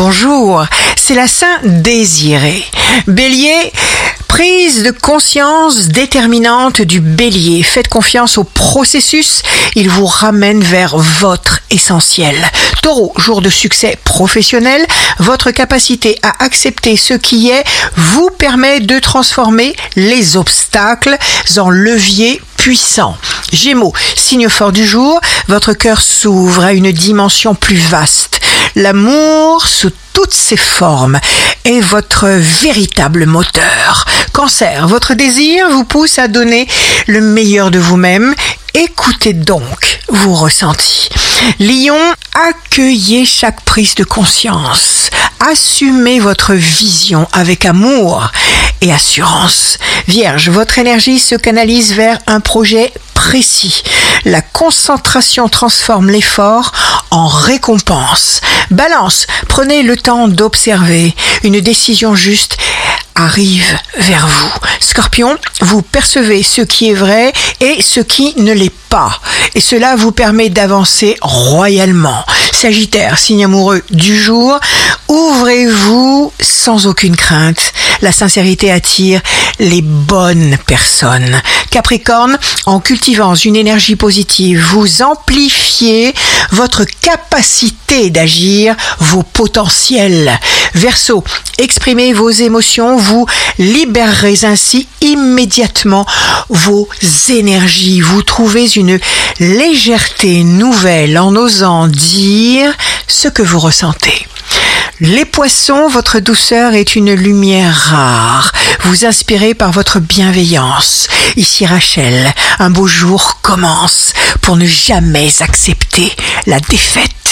bonjour, c'est la Saint désirée. Bélier, prise de conscience déterminante du Bélier. Faites confiance au processus, il vous ramène vers votre essentiel. Taureau, jour de succès professionnel, votre capacité à accepter ce qui est vous permet de transformer les obstacles en leviers puissants. Gémeaux, signe fort du jour, votre cœur s'ouvre à une dimension plus vaste. L'amour sous toutes ses formes est votre véritable moteur. Cancer, votre désir vous pousse à donner le meilleur de vous-même. Écoutez donc vos ressentis. Lion, accueillez chaque prise de conscience. Assumez votre vision avec amour et assurance. Vierge, votre énergie se canalise vers un projet précis. La concentration transforme l'effort en récompense. Balance, prenez le temps d'observer. Une décision juste arrive vers vous. Scorpion, vous percevez ce qui est vrai et ce qui ne l'est pas. Et cela vous permet d'avancer royalement. Sagittaire, signe amoureux du jour, ouvrez-vous sans aucune crainte. La sincérité attire les bonnes personnes. Capricorne, en cultivant une énergie positive, vous amplifiez votre capacité d'agir, vos potentiels. Verseau, exprimez vos émotions, vous libérerez ainsi immédiatement vos énergies. Vous trouvez une légèreté nouvelle en osant dire ce que vous ressentez. Les poissons, votre douceur est une lumière rare. Vous inspirez par votre bienveillance. Ici Rachel, un beau jour commence pour ne jamais accepter la défaite.